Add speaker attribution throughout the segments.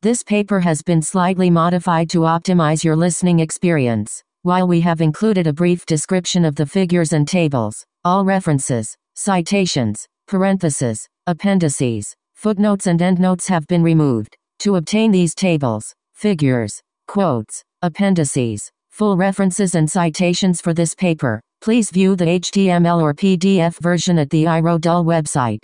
Speaker 1: This paper has been slightly modified to optimize your listening experience. While we have included a brief description of the figures and tables, all references, citations, parentheses, appendices, footnotes and endnotes have been removed. To obtain these tables, figures, quotes, appendices, full references and citations for this paper, please view the HTML or PDF version at the iRodul website,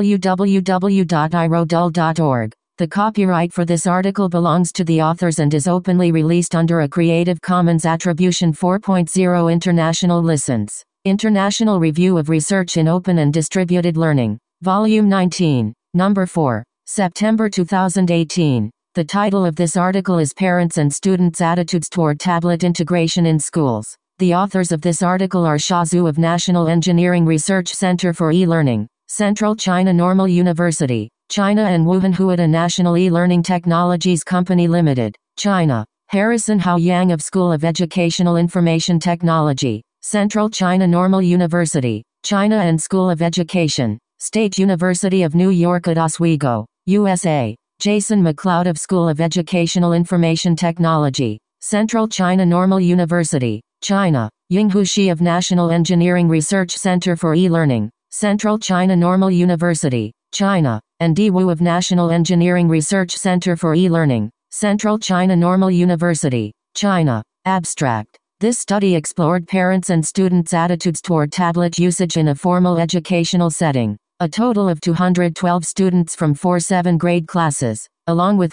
Speaker 1: www.irodul.org. The copyright for this article belongs to the authors and is openly released under a Creative Commons Attribution 4.0 International License. International Review of Research in Open and Distributed Learning. Volume 19, Number 4, September 2018. The title of this article is Parents and Students' Attitudes Toward Tablet Integration in Schools. The authors of this article are Xia Zhu of National Engineering Research Center for E-Learning, Central China Normal University, China, and Wuhan Huada National E-Learning Technologies Company Limited, China. Harrison Hao Yang of School of Educational Information Technology, Central China Normal University, China, and School of Education, State University of New York at Oswego, USA. Jason McLeod of School of Educational Information Technology, Central China Normal University, China. Yinghu Shi of National Engineering Research Center for E-Learning, Central China Normal University, China, and Di Wu of National Engineering Research Center for E-Learning, Central China Normal University, China. Abstract. This study explored parents' and students' attitudes toward tablet usage in a formal educational setting. A total of 212 students from 4-7 grade classes, along with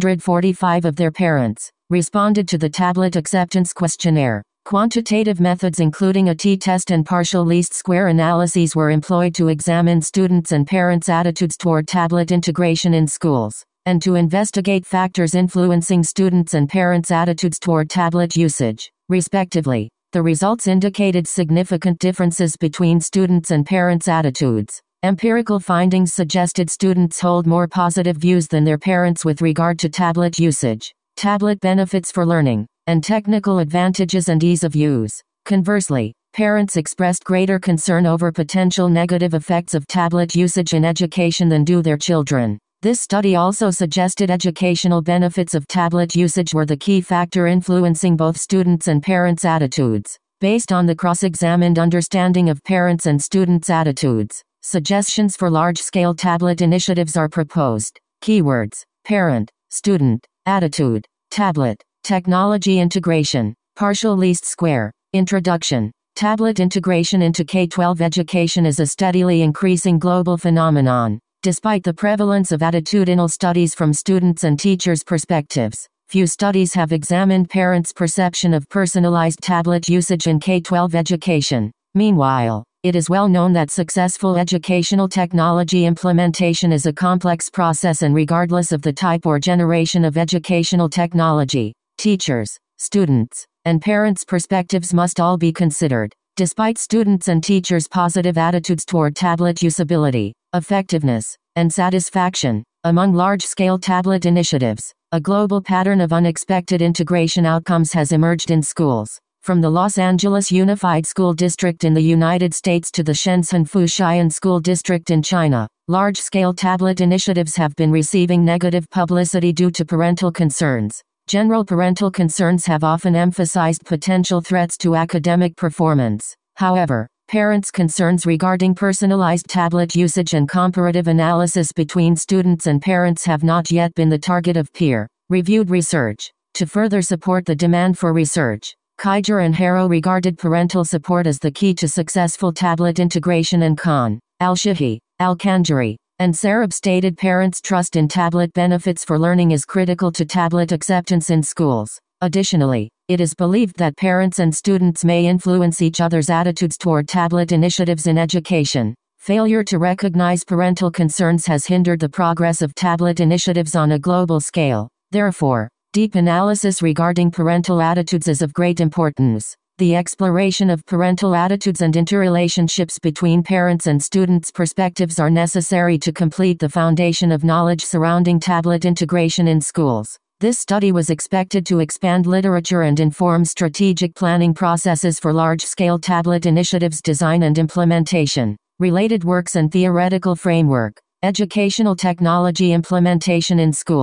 Speaker 1: 145 of their parents, responded to the tablet acceptance questionnaire. Quantitative methods including a t-test and partial least square analyses were employed to examine students' and parents' attitudes toward tablet integration in schools, and to investigate factors influencing students' and parents' attitudes toward tablet usage, respectively. The results indicated significant differences between students' and parents' attitudes. Empirical findings suggested students hold more positive views than their parents with regard to tablet usage, tablet benefits for learning, and technical advantages and ease of use. Conversely, parents expressed greater concern over potential negative effects of tablet usage in education than do their children. This study also suggested educational benefits of tablet usage were the key factor influencing both students' and parents' attitudes. Based on the cross-examined understanding of parents' and students' attitudes, suggestions for large-scale tablet initiatives are proposed. Keywords: parent, student, attitude, tablet, technology integration, partial least square. Introduction. Tablet integration into K-12 education is a steadily increasing global phenomenon. Despite the prevalence of attitudinal studies from students' and teachers' perspectives, few studies have examined parents' perception of personalized tablet usage in K-12 education. Meanwhile, it is well known that successful educational technology implementation is a complex process, and regardless of the type or generation of educational technology, teachers, students, and parents' perspectives must all be considered. Despite students' and teachers' positive attitudes toward tablet usability, effectiveness, and satisfaction, among large-scale tablet initiatives, a global pattern of unexpected integration outcomes has emerged in schools. From the Los Angeles Unified School District in the United States to the Shenzhen Fushiyan School District in China, large-scale tablet initiatives have been receiving negative publicity due to parental concerns. General parental concerns have often emphasized potential threats to academic performance. However, parents' concerns regarding personalized tablet usage and comparative analysis between students and parents have not yet been the target of peer-reviewed research. To further support the demand for research, Kaiser and Harrow regarded parental support as the key to successful tablet integration, and Khan, Al-Shahi, Al-Kanjari, and Sarab stated parents' trust in tablet benefits for learning is critical to tablet acceptance in schools. Additionally, it is believed that parents and students may influence each other's attitudes toward tablet initiatives in education. Failure to recognize parental concerns has hindered the progress of tablet initiatives on a global scale. Therefore, deep analysis regarding parental attitudes is of great importance. The exploration of parental attitudes and interrelationships between parents and students' perspectives are necessary to complete the foundation of knowledge surrounding tablet integration in schools. This study was expected to expand literature and inform strategic planning processes for large-scale tablet initiatives design and implementation. Related works and theoretical framework. Educational technology implementation in schools.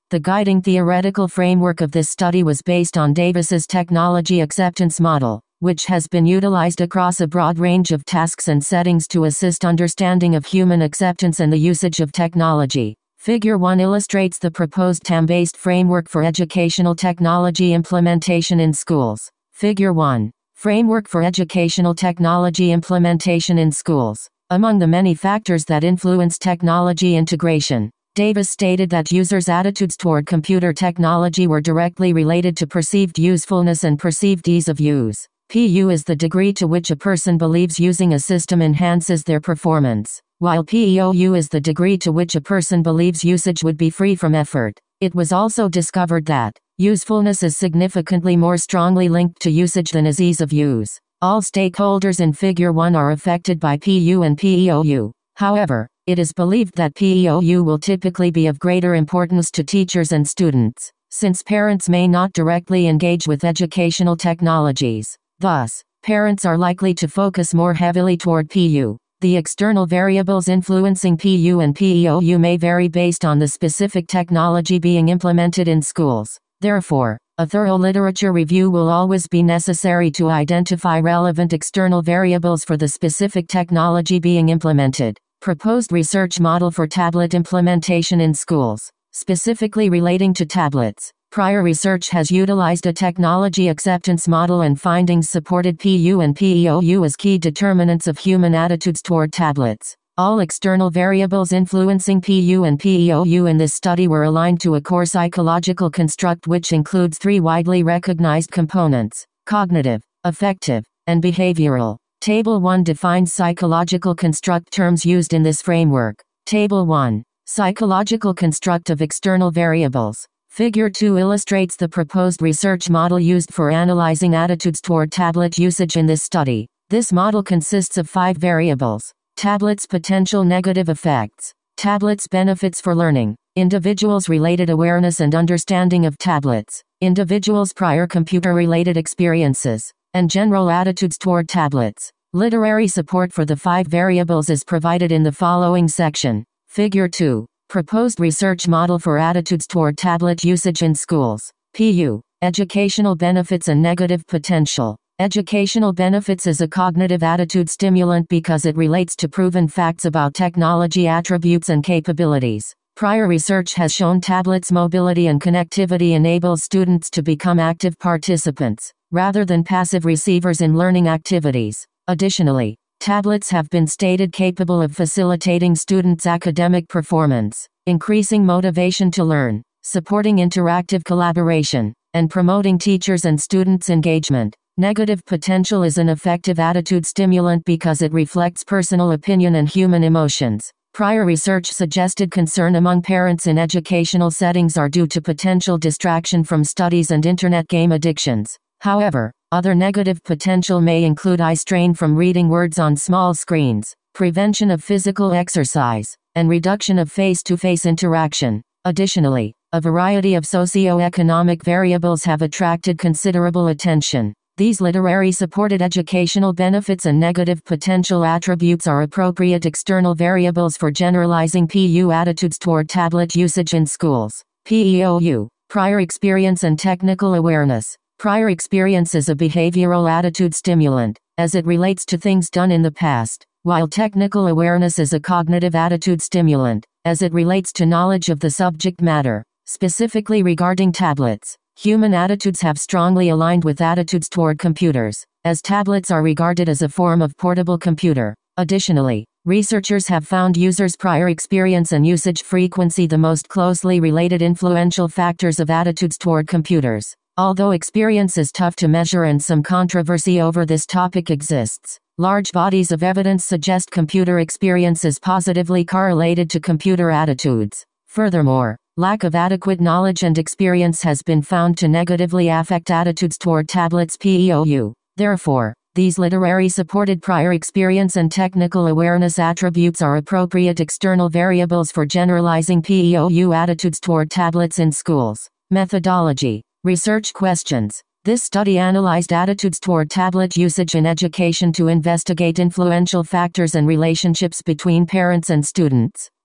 Speaker 1: The guiding theoretical framework of this study was based on Davis's technology acceptance model, which has been utilized across a broad range of tasks and settings to assist understanding of human acceptance and the usage of technology. Figure 1 illustrates the proposed TAM-based framework for educational technology implementation in schools. Figure 1. Framework for educational technology implementation in schools. Among the many factors that influence technology integration, Davis stated that users' attitudes toward computer technology were directly related to perceived usefulness and perceived ease of use. PU is the degree to which a person believes using a system enhances their performance, while PEOU is the degree to which a person believes usage would be free from effort. It was also discovered that usefulness is significantly more strongly linked to usage than is ease of use. All stakeholders in Figure 1 are affected by PU and PEOU. However, it is believed that PEOU will typically be of greater importance to teachers and students, since parents may not directly engage with educational technologies. Thus, parents are likely to focus more heavily toward PU. The external variables influencing PU and PEOU may vary based on the specific technology being implemented in schools. Therefore, a thorough literature review will always be necessary to identify relevant external variables for the specific technology being implemented. Proposed research model for tablet implementation in schools, specifically relating to tablets. Prior research has utilized a technology acceptance model, and findings supported PU and PEOU as key determinants of human attitudes toward tablets. All external variables influencing PU and PEOU in this study were aligned to a core psychological construct which includes 3 widely recognized components: cognitive, affective, and behavioral. Table 1 defines psychological construct terms used in this framework. Table 1. Psychological construct of external variables. Figure 2 illustrates the proposed research model used for analyzing attitudes toward tablet usage in this study. This model consists of 5 variables. Tablets' potential negative effects. Tablets' benefits for learning. Individuals' related awareness and understanding of tablets. Individuals' prior computer-related experiences. And general attitudes toward tablets. Literary support for the 5 variables is provided in the following section. Figure 2. Proposed research model for attitudes toward tablet usage in schools. PU. Educational benefits and negative potential. Educational benefits is a cognitive attitude stimulant because it relates to proven facts about technology attributes and capabilities. Prior research has shown tablets' mobility and connectivity enables students to become active participants, rather than passive receivers in learning activities. Additionally, tablets have been stated capable of facilitating students' academic performance, increasing motivation to learn, supporting interactive collaboration, and promoting teachers' and students' engagement. Negative potential is an effective attitude stimulant because it reflects personal opinion and human emotions. Prior research suggested concern among parents in educational settings are due to potential distraction from studies and internet game addictions. However, other negative potential may include eye strain from reading words on small screens, prevention of physical exercise, and reduction of face-to-face interaction. Additionally, a variety of socioeconomic variables have attracted considerable attention. These literary supported educational benefits and negative potential attributes are appropriate external variables for generalizing PU attitudes toward tablet usage in schools. PEOU. Prior experience and technical awareness. Prior experience is a behavioral attitude stimulant, as it relates to things done in the past, while technical awareness is a cognitive attitude stimulant, as it relates to knowledge of the subject matter. Specifically regarding tablets, human attitudes have strongly aligned with attitudes toward computers, as tablets are regarded as a form of portable computer. Additionally, researchers have found users' prior experience and usage frequency the most closely related influential factors of attitudes toward computers. Although experience is tough to measure and some controversy over this topic exists, large bodies of evidence suggest computer experience is positively correlated to computer attitudes. Furthermore, lack of adequate knowledge and experience has been found to negatively affect attitudes toward tablets PEOU. Therefore, these literary supported prior experience and technical awareness attributes are appropriate external variables for generalizing PEOU attitudes toward tablets in schools. Methodology. Research questions. This study analyzed attitudes toward tablet usage in education to investigate influential factors and relationships between parents and students.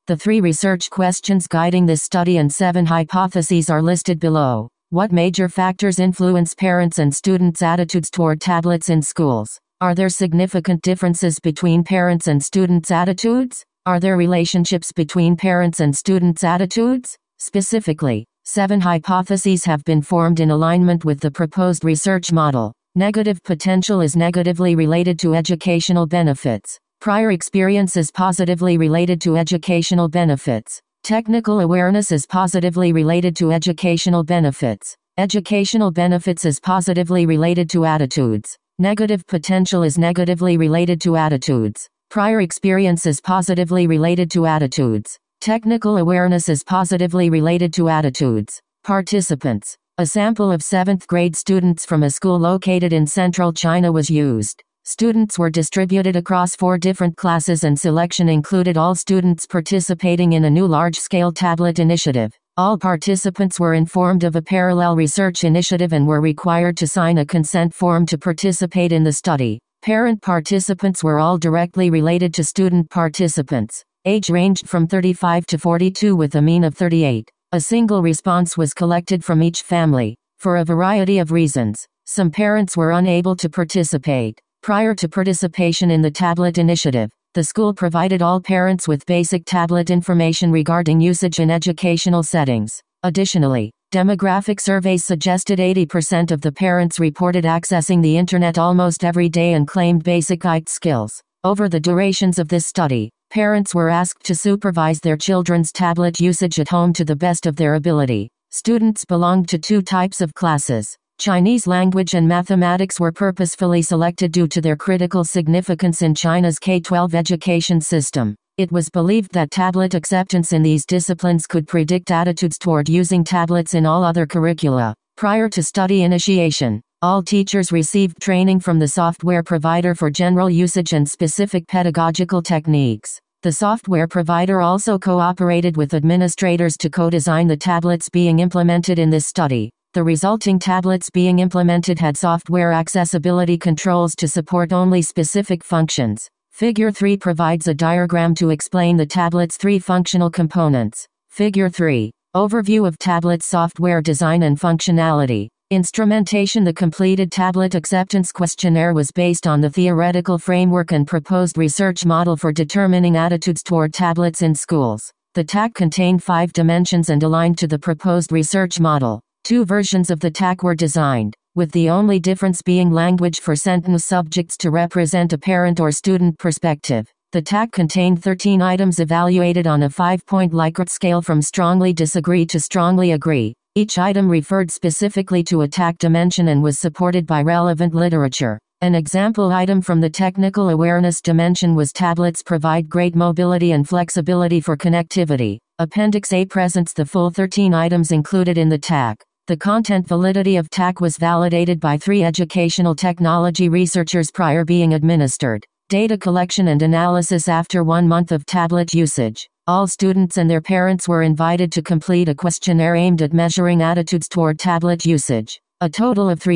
Speaker 1: The 3 research questions guiding this study and 7 hypotheses are listed below. What major factors influence parents' and students' attitudes toward tablets in schools? Are there significant differences between parents' and students' attitudes? Are there relationships between parents' and students' attitudes? Specifically, 7 hypotheses have been formed in alignment with the proposed research model. Negative potential is negatively related to educational benefits. Prior experience is positively related to educational benefits. Technical awareness is positively related to educational benefits. Educational benefits is positively related to attitudes. Negative potential is negatively related to attitudes. Prior experience is positively related to attitudes. Technical awareness is positively related to attitudes. Participants. A sample of 7th grade students from a school located in central China was used. Students were distributed across 4 different classes and selection included all students participating in a new large-scale tablet initiative. All participants were informed of a parallel research initiative and were required to sign a consent form to participate in the study. Parent participants were all directly related to student participants. Age ranged from 35 to 42 with a mean of 38. A single response was collected from each family. For a variety of reasons, some parents were unable to participate. Prior to participation in the tablet initiative, the school provided all parents with basic tablet information regarding usage in educational settings. Additionally, demographic surveys suggested 80% of the parents reported accessing the internet almost every day and claimed basic IT skills. Over the durations of this study, parents were asked to supervise their children's tablet usage at home to the best of their ability. Students belonged to 2 types of classes. Chinese language and mathematics were purposefully selected due to their critical significance in China's K-12 education system. It was believed that tablet acceptance in these disciplines could predict attitudes toward using tablets in all other curricula. Prior to study initiation, all teachers received training from the software provider for general usage and specific pedagogical techniques. The software provider also cooperated with administrators to co-design the tablets being implemented in this study. The resulting tablets being implemented had software accessibility controls to support only specific functions. Figure 3 provides a diagram to explain the tablet's 3 functional components. Figure 3. Overview of tablet software design and functionality. Instrumentation. The completed tablet acceptance questionnaire was based on the theoretical framework and proposed research model for determining attitudes toward tablets in schools. The TAC contained 5 dimensions and aligned to the proposed research model. 2 versions of the TAC were designed, with the only difference being language for sentence subjects to represent a parent or student perspective. The TAC contained 13 items evaluated on a 5-point Likert scale from strongly disagree to strongly agree. Each item referred specifically to a TAC dimension and was supported by relevant literature. An example item from the technical awareness dimension was tablets provide great mobility and flexibility for connectivity. Appendix A presents the full 13 items included in the TAC. The content validity of TAC was validated by 3 educational technology researchers prior being administered. Data collection and analysis after 1 month of tablet usage. All students and their parents were invited to complete a questionnaire aimed at measuring attitudes toward tablet usage. A total of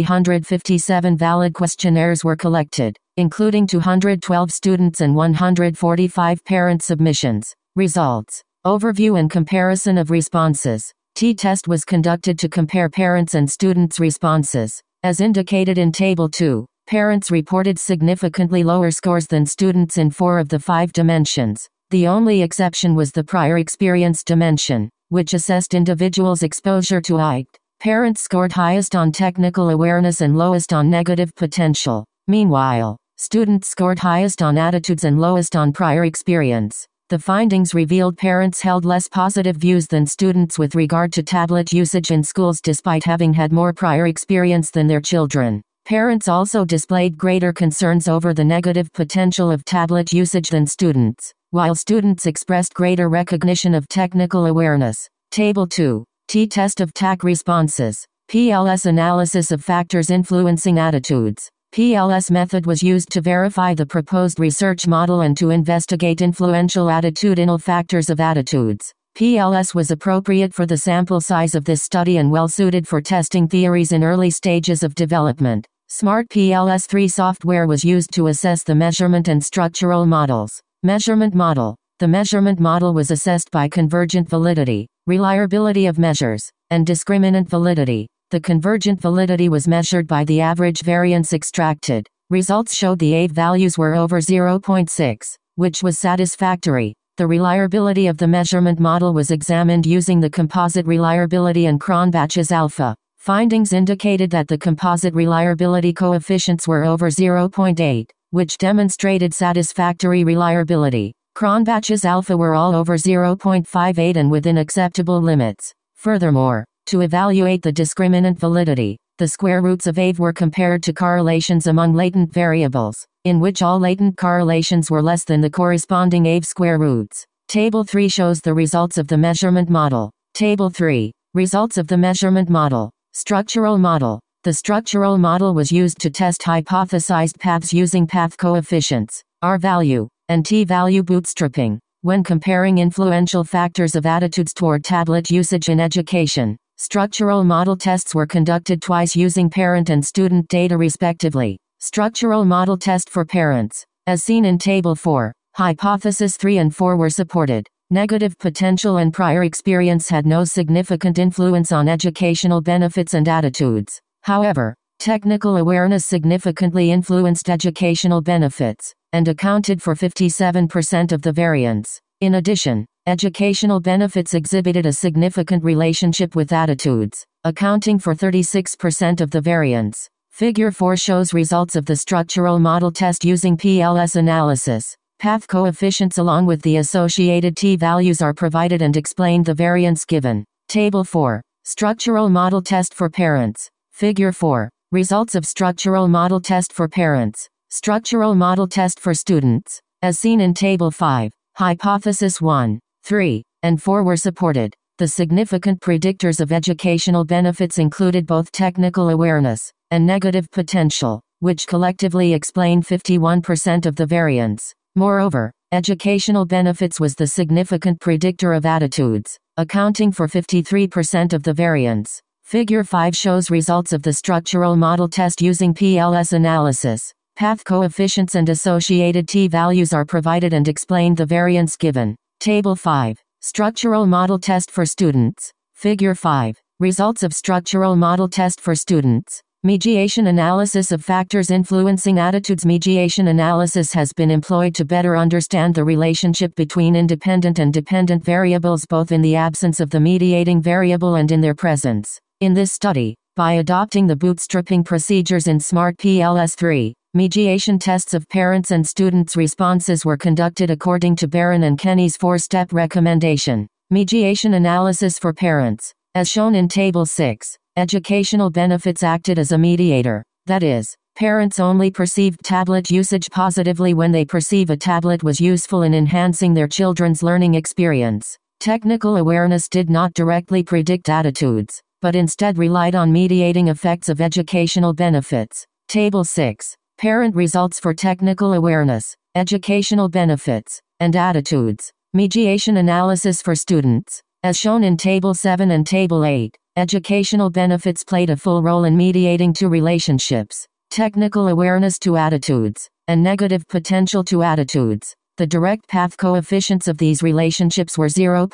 Speaker 1: 357 valid questionnaires were collected, including 212 students and 145 parent submissions. Results. Overview and comparison of responses. T-test was conducted to compare parents' and students' responses. As indicated in Table 2, parents reported significantly lower scores than students in 4 of the 5 dimensions. The only exception was the prior experience dimension, which assessed individuals' exposure to IT. Parents scored highest on technical awareness and lowest on negative potential. Meanwhile, students scored highest on attitudes and lowest on prior experience. The findings revealed parents held less positive views than students with regard to tablet usage in schools despite having had more prior experience than their children. Parents also displayed greater concerns over the negative potential of tablet usage than students, while students expressed greater recognition of technical awareness. Table 2. T-test of TAC responses. PLS analysis of factors influencing attitudes. PLS method was used to verify the proposed research model and to investigate influential attitudinal factors of attitudes. PLS was appropriate for the sample size of this study and well suited for testing theories in early stages of development. Smart PLS 3 software was used to assess the measurement and structural models. Measurement model. The measurement model was assessed by convergent validity, reliability of measures, and discriminant validity. The convergent validity was measured by the average variance extracted. Results showed the AVE values were over 0.6, which was satisfactory. The reliability of the measurement model was examined using the composite reliability and Cronbach's alpha. Findings indicated that the composite reliability coefficients were over 0.8, which demonstrated satisfactory reliability. Cronbach's alpha were all over 0.58 and within acceptable limits. Furthermore, to evaluate the discriminant validity, the square roots of AVE were compared to correlations among latent variables, in which all latent correlations were less than the corresponding AVE square roots. Table 3 shows the results of the measurement model. Table 3. Results of the measurement model. Structural model. The structural model was used to test hypothesized paths using path coefficients, R-value, and T-value bootstrapping. When comparing influential factors of attitudes toward tablet usage in education, structural model tests were conducted twice using parent and student data respectively. Structural model test for parents. As seen in Table 4, Hypothesis 3 and 4 were supported. Negative potential and prior experience had no significant influence on educational benefits and attitudes. However, technical awareness significantly influenced educational benefits, and accounted for 57% of the variance. In addition, educational benefits exhibited a significant relationship with attitudes, accounting for 36% of the variance. Figure 4 shows results of the structural model test using PLS analysis. Path coefficients along with the associated t-values are provided and explain the variance given. Table 4. Structural model test for parents. Figure 4. Results of structural model test for parents. Structural model test for students. As seen in Table 5, Hypothesis 1, 3, and 4 were supported. The significant predictors of educational benefits included both technical awareness and negative potential, which collectively explain 51% of the variance. Moreover, educational benefits was the significant predictor of attitudes, accounting for 53% of the variance. Figure 5 shows results of the structural model test using PLS analysis. Path coefficients and associated t-values are provided and explain the variance given. Table 5. Structural model test for students. Figure 5. Results of structural model test for students. Mediation analysis of factors influencing attitudes. Mediation analysis has been employed to better understand the relationship between independent and dependent variables both in the absence of the mediating variable and in their presence. In this study, by adopting the bootstrapping procedures in SMART PLS 3, mediation tests of parents' and students' responses were conducted according to Barron and Kenny's 4-step recommendation. Mediation analysis for parents. As shown in Table 6, educational benefits acted as a mediator. That is, parents only perceived tablet usage positively when they perceive a tablet was useful in enhancing their children's learning experience. Technical awareness did not directly predict attitudes, but instead relied on mediating effects of educational benefits. Table 6. Parent results for technical awareness, educational benefits, and attitudes. Mediation analysis for students. As shown in Table 7 and Table 8, educational benefits played a full role in mediating two relationships: technical awareness to attitudes, and negative potential to attitudes. The direct path coefficients of these relationships were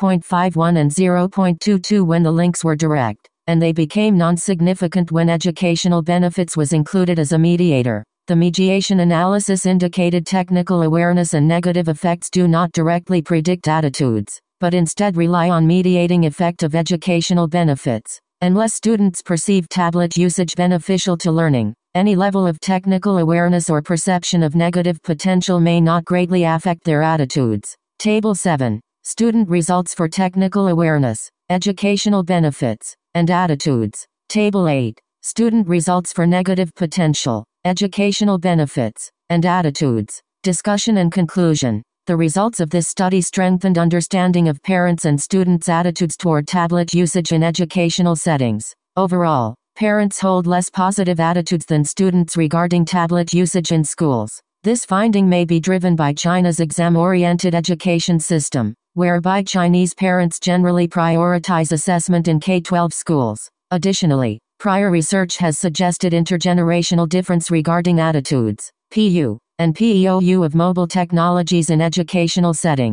Speaker 1: 0.51 and 0.22 when the links were direct, and they became non-significant when educational benefits was included as a mediator. The mediation analysis indicated technical awareness and negative effects do not directly predict attitudes, but instead rely on mediating effect of educational benefits. Unless students perceive tablet usage beneficial to learning, any level of technical awareness or perception of negative potential may not greatly affect their attitudes. Table 7. Student results for technical awareness, educational benefits, and attitudes. Table 8. Student results for negative potential, educational benefits, and attitudes. Discussion and conclusion. The results of this study strengthened understanding of parents' and students' attitudes toward tablet usage in educational settings. Overall, parents hold less positive attitudes than students regarding tablet usage in schools. This finding may be driven by China's exam-oriented education system, whereby Chinese parents generally prioritize assessment in K-12 schools. Additionally, prior research has suggested intergenerational difference regarding attitudes, PU, and PEOU of mobile technologies in educational settings.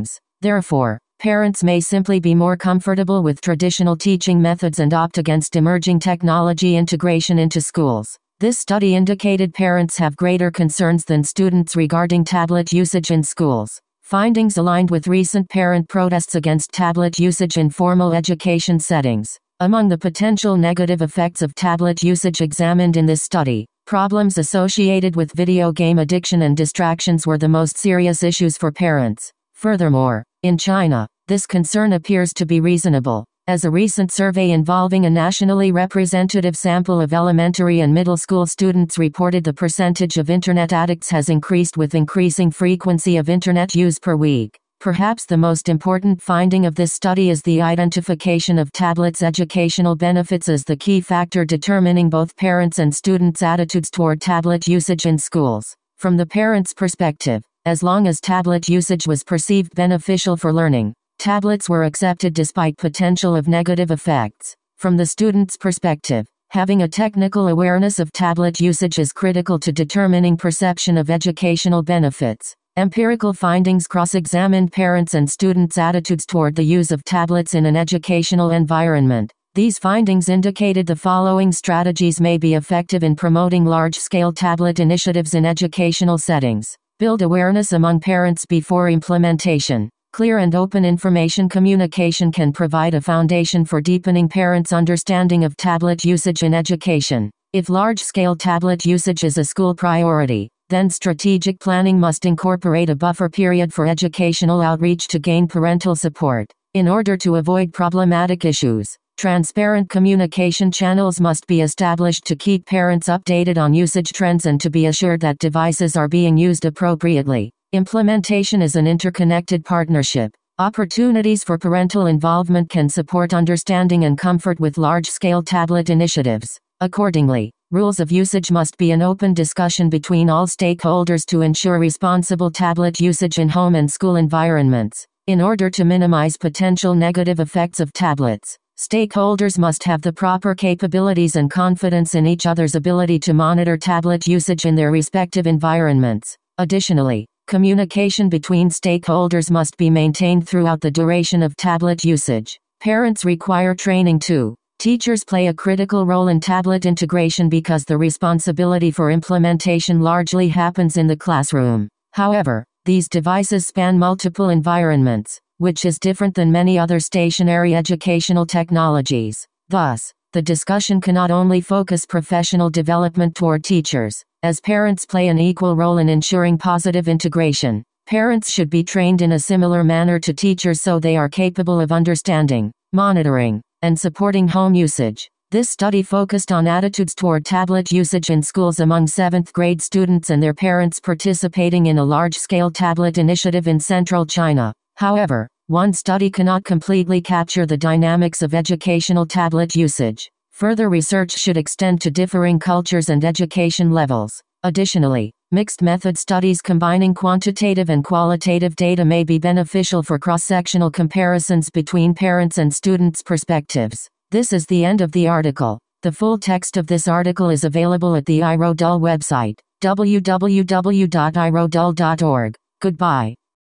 Speaker 1: Therefore, parents may simply be more comfortable with traditional teaching methods and opt against emerging technology integration into schools. This study indicated parents have greater concerns than students regarding tablet usage in schools. Findings aligned with recent parent protests against tablet usage in formal education settings. Among the potential negative effects of tablet usage examined in this study, problems associated with video game addiction and distractions were the most serious issues for parents. Furthermore, in China, this concern appears to be reasonable, as a recent survey involving a nationally representative sample of elementary and middle school students reported the percentage of internet addicts has increased with increasing frequency of internet use per week. Perhaps the most important finding of this study is the identification of tablets' educational benefits as the key factor determining both parents' and students' attitudes toward tablet usage in schools. From the parents' perspective, as long as tablet usage was perceived beneficial for learning, tablets were accepted despite potential of negative effects. From the student's perspective, having a technical awareness of tablet usage is critical to determining perception of educational benefits. Empirical findings cross-examined parents' and students' attitudes toward the use of tablets in an educational environment. These findings indicated the following strategies may be effective in promoting large-scale tablet initiatives in educational settings. Build awareness among parents before implementation. Clear and open information communication can provide a foundation for deepening parents' understanding of tablet usage in education. If large-scale tablet usage is a school priority, then strategic planning must incorporate a buffer period for educational outreach to gain parental support. In order to avoid problematic issues, transparent communication channels must be established to keep parents updated on usage trends and to be assured that devices are being used appropriately. Implementation is an interconnected partnership. Opportunities for parental involvement can support understanding and comfort with large-scale tablet initiatives. Accordingly, rules of usage must be an open discussion between all stakeholders to ensure responsible tablet usage in home and school environments. In order to minimize potential negative effects of tablets, stakeholders must have the proper capabilities and confidence in each other's ability to monitor tablet usage in their respective environments. Additionally, communication between stakeholders must be maintained throughout the duration of tablet usage. Parents require training too. Teachers play a critical role in tablet integration because the responsibility for implementation largely happens in the classroom. However, these devices span multiple environments, which is different than many other stationary educational technologies. Thus, the discussion cannot only focus professional development toward teachers, as parents play an equal role in ensuring positive integration. Parents should be trained in a similar manner to teachers so they are capable of understanding, monitoring, and supporting home usage. This study focused on attitudes toward tablet usage in schools among 7th grade students and their parents participating in a large-scale tablet initiative in central China. However, one study cannot completely capture the dynamics of educational tablet usage. Further research should extend to differing cultures and education levels. Additionally, mixed method studies combining quantitative and qualitative data may be beneficial for cross-sectional comparisons between parents' and students' perspectives. This is the end of the article. The full text of this article is available at the iRodul website, www.irodul.org. Goodbye.